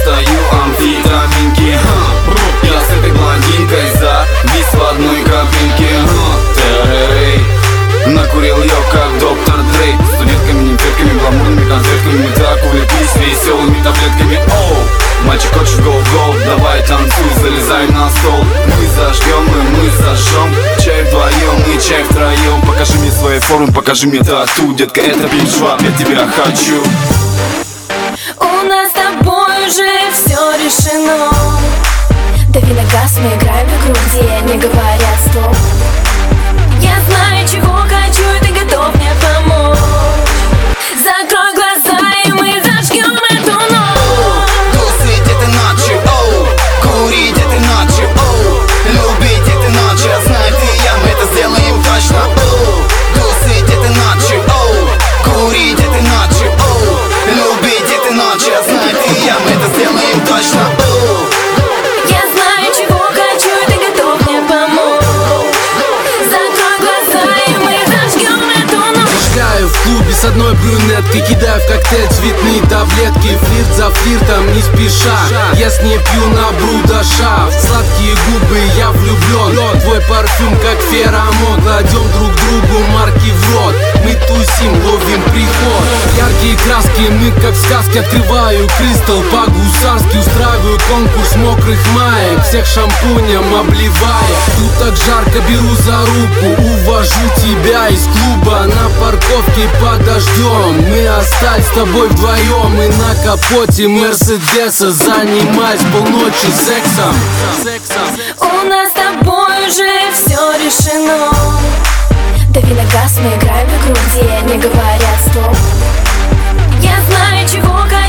достаю амфетаминки. Я с этой блондинкой завис в одной кабинке. Накурил ее, как доктор Дрей. Студентками, нимфетками, гламурными конфетками. Мы так увлеклись веселыми таблетками. Оу, мальчик, хочешь гол-гол? Давай танцуй, залезай на стол. Мы зажгем, мы зажжем. Чай вдвоем, мы чай втроем. Покажи мне свои формы, покажи мне тату. Детка, это бинж-вап, я тебя хочу. У нас с тобой уже все решено. Дави на газ, мы играем в игру, где не говорят стоп. Я знаю, чего хочу, и ты готов мне помочь. Закрой глаза, и мы зажгем эту ночь. Тусить этой ночью, оу, курить этой ночью, оу, любить этой ночью. Знай ты и я, мы это сделаем точно. Оу, тусить этой ночью, оу, курить этой ночью, оу, любить этой ночью. Знай ты и я, мы это сделаем точно. Я знаю, чего хочу, и ты готов мне помочь. Закрой глаза, и мы зажгем эту ночь. Зажигаю в клубе с одной брюнеткой, кидаю в коктейль цветные таблетки. Флирт за флиртом не спеша, я с ней пью на брудаша. В сладкие губы я влюблен, твой парфюм как феромон. Кладем друг другу марки в рот, мы тусим, ловим приход. Яркие краски, мы как в сказке. Открываю кристалл по-гусарски, устраиваю конкурс мокрых маек, всех шампунем обливая. Тут так жарко, беру за руку, увожу тебя из клуба. На парковке под дождем мы остались с тобой вдвоем. И на капоте Мерседеса занимаясь полночи сексом. У нас с тобой уже все решено. Дави на газ, мы играем в игру, где не говорят стоп. Я знаю, чего хочу.